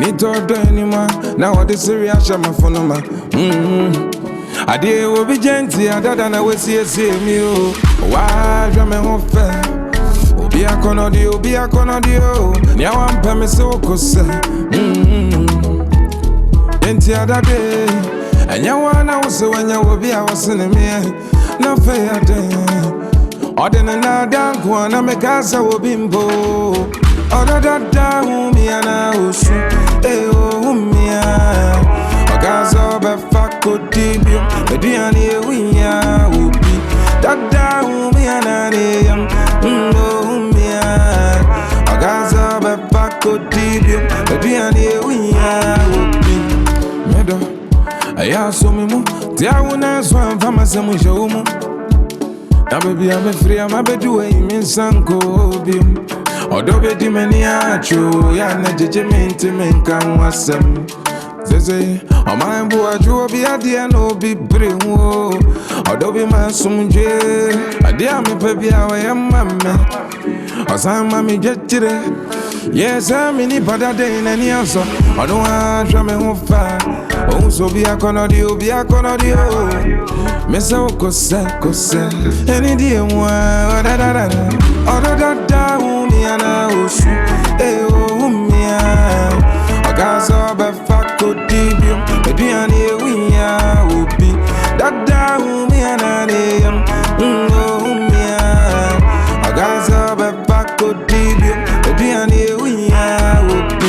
need to do anymore. Now what is serious? I'm a phonoma. I did will be gentle, other than I will see me. Why, I'm a home fair. Be a conodio, be a conodio. Now I'm permissible, cause the other day, and you wanna also when you will be I was in me. No fair day. Or then another one, I make us a bimbo. Or that down me and I was me. A gas of a faco debut, the DNA we are will be. That down me and I am. A gas of a faco debut, the DNA we are will be. I saw me, I won't swam from my summer show. Now, baby, I'm free, I'm a bed doing in Sanko. Although the many are true, and the judgment to make come was some. They say, oh, my boy, you will be at the end of the brain. Although be my son, I dear me, baby, I am mamma. Or some mammy get today. Yes, I'm in the better day in any answer. I don't want to me home far. Oh, so be a conodio, be a conodio. Miss Okosa, Cosa, any dear one, da da da da. Other da, me and I was, oh, me, a gas of a faco debut, the DNA we are will be. Da, me and I am, oh, me, a gas of a faco debut, the DNA we are will be.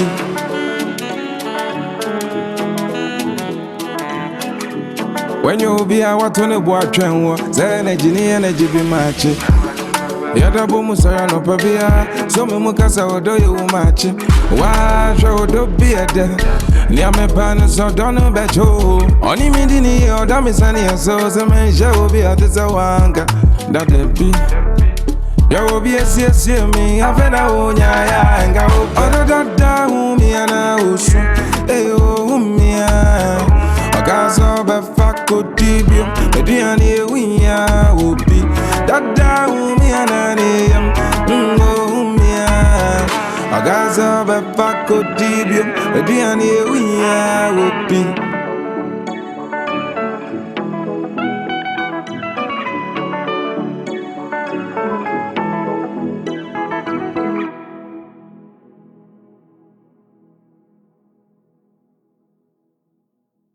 When you be a what on a boy train, then energy be match. Yada Bomusara no Pabia, so Mukasa or do you match? Why should you be a dead? Near my partners or don't know better. Only me, or Damisani, so some men shall be at the Zawanga. That be. You will be a CSC me, I've had a own ya and go. Other down me and I was, oh, me. A gas of a faco debut, the DNA we are will be. That down me and I am, oh, me. A gas of a faco debut, the DNA we are will be.